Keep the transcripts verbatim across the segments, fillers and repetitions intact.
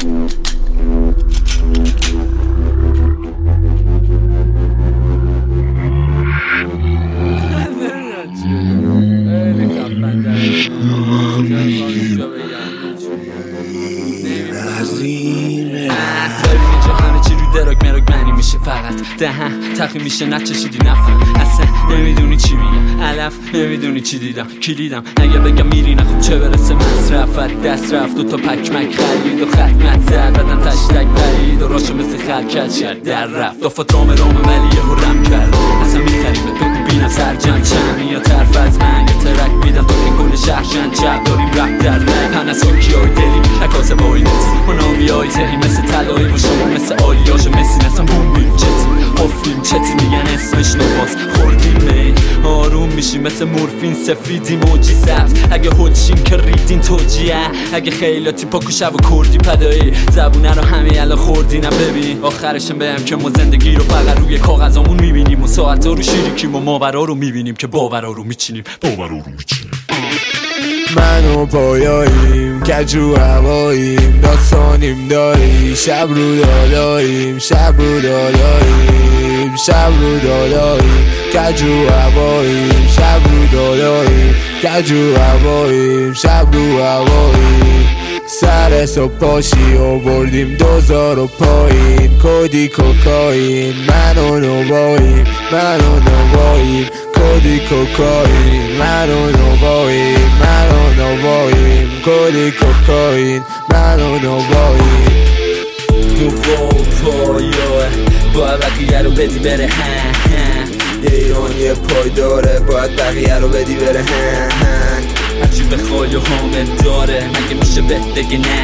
فقط دهن تخی میشه نچشیدی نفهم اصلا نمیدونی چی میگم علف نمیدونی چی دیدم کلیدم اگه بگم میری نخوب چه برسه مصرفت دست رفت دو تا پکمک خرید و ختمت زد بدن تشتک برید و راشو مثل خرکت شد در رفت دافت رام رام ولی یه رم کرد اصلا میخریمت بگو بینم سرجم چند یا طرف از من یه ترک میدم تو که کل شهرشن چپ داریم رپ در رک پنسونکی های دلی نکاسه بایی نسی مناوی های تهی مثل تلایی و شما مثل آلیاش و مسی نسم بومبیم چتی حفریم چتی میگن اسمش نواز خوردیم می آروم میشیم مثل مورفین سفیدی موجی سبز اگه هلچین که ریدین توجیه اگه خیلاتی پاکو شب و کردی پدایی زبونه رو همه یلا خوردینم ببین آخرشم بهم که ما زندگی رو فقط روی کاغذامون میبینیم و ساعتا رو شیریکیم و ماورا رو میبینیم که باورا رو میچینیم باورا رو میچینیم من و پایاییم کجو هواییم داستانیم داری شب رو دالاییم شب رو دالاییم شب رو دالاییم کجو هواییم شب رو دالاییم کجو هواییم شب رو هواییم سر صبح پاشی و بردیم دوزار و پایین کودی کوکاین من و نواییم من و نواییم کودی کوکاین من و نواییم من و نواییم کودی کوکاین من و نواییم نوبا و پایاه باید بقیه رو بدی بره هم ایران یه پای داره باید بقیه رو بدی بره هم هرچی بخوای و حامل داره مگه میشه بهت بگه نه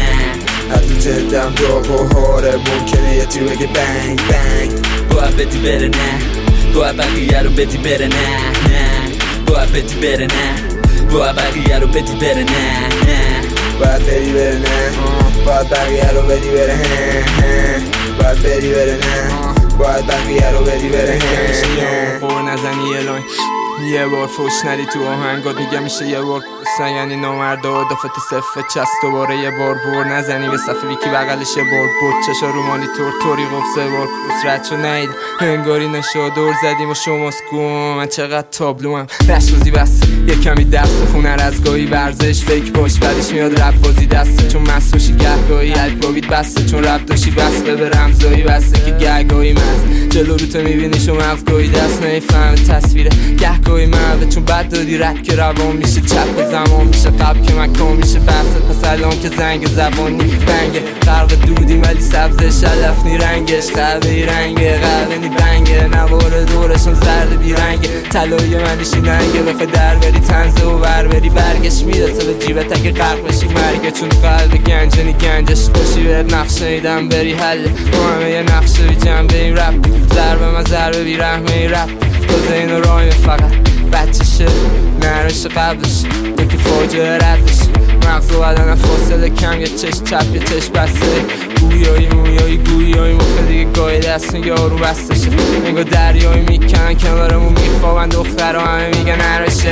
نه حتی جدم داغ و هاره ممکنه یه تی بگه بنگ بنگ باید بدی بره نه باید بقیه رو بدی بره نه نه باید بدی بره نه باید بقیه رو بدی بره نه نه باید بدی بره نه باید بقیه رو بدی بره نه باید بدی بره نه باید بقیه رو بدی بره نه بار نزنی الان یه بار فوش ندی تو آهنگات میگم میشه یه بار سن یعنی نامردا دافت صفه چست دوباره یه بار بور نزنی به صفحه ویکی بغلش یه بار بود چشا رو مانیتور توری گفت سه بار کس رد شو نید انگاری نشا دور زدیم و شما سکوم من چقدر تابلوم نشوزی بس یه کمی دست خونه رزگاهی ورزش فکر باش بعدش میاد رب بازی دسته چون مسوشی گهگاهی الپاوید بسته چون رب داشی بسته به رمزایی بسته که گهگاهی مز جلو رو تو میبینی شو مغزگاهی دست نمیفهم تصویره گهگاهی مهوه چون بد دادی رد که روان میشه چپ زمان میشه قبل که مکان میشه بحثت پس الان که زنگ زبانی بنگه غرق دودیم ولی سبز شلفنی رنگش قهوه‌ای رنگه قهوه‌نی بنگه نوار دورشون زرد بیرنگه طلایی منیشی ننگه بخوای در بری تنزه و بر بری برگش میرسه به جیبت اگه غرق بشی مرگه چون قلب گنجنی گنجش خوشی بهت نقشه میدم بری حل با همه یه نقشه بی جنبه این رپ ضربه من ضربه بی رحمه این رپ تازه اینو رایم فقط بچه شد نرش قبلش یکی فاجعه ردش مغز و بدن فاصله کم یه چشم چپ یه چشم بسته گویایی مویایی گویایی موقع دیگه گاهی دست یارو بستشه انگار دریایی میکنن کنارمون میخوابن دختر همه میگن نرشه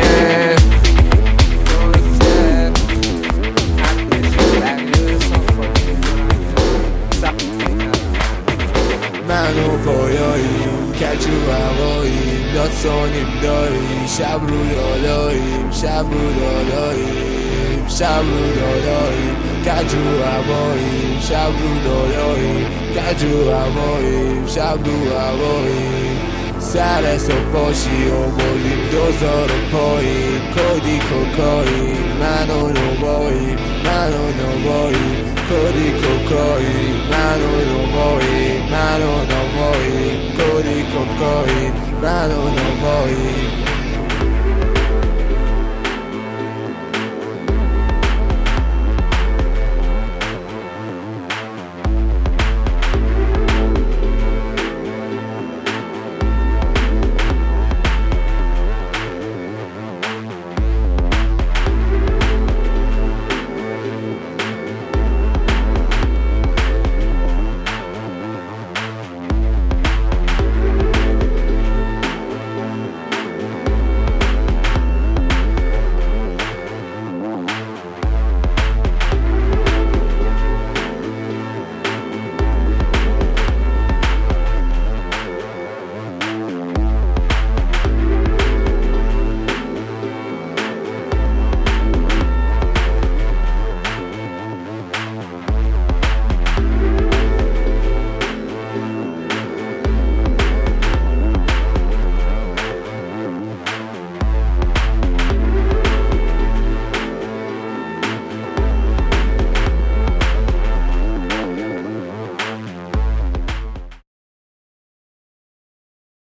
من و پایاییم کجو هواییم داستانیم داری شب رو دالاییم شب رو دالاییم شب رو دالاییم کجو هواییم شب رو دالاییم کجو هواییم شب رو هواییم سر صبح پاشی و بردیم دوزار و پایین کودی کوکاین من و نواییم من و نواییم کودی کوکاین من و نواییم من و نواییم کودی کوکاین من و